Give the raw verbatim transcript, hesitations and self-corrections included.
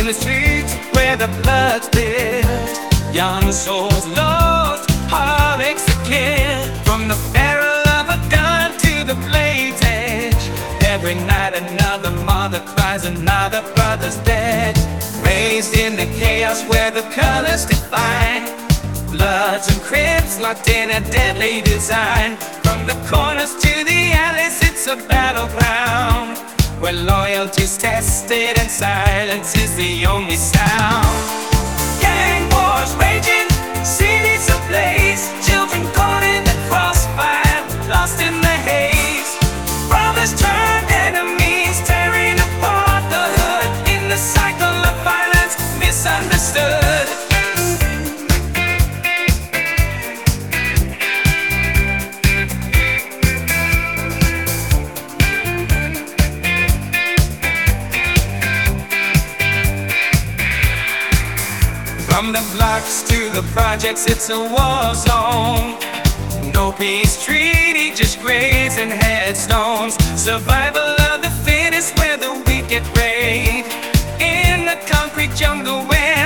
the streets where the blood spills. Young souls lost, heartaches are clear. From the barrel of a gun to the blade's edge, every night another mother cries, another brother's dead. Raised in the chaos where the colors define, Bloods and Crips locked in a deadly design. From the corners to the alleys, it's a battleground where loyalty's tested and silence is the only sound. Gang wars raging, cities ablaze, children caught in the crossfire, lost in the haze. Brothers turned enemies, tearing apart the hood in the cycle of violence, misunderstood. From the blocks to the projects, it's a war zone. No peace treaty, just graves and headstones. Survival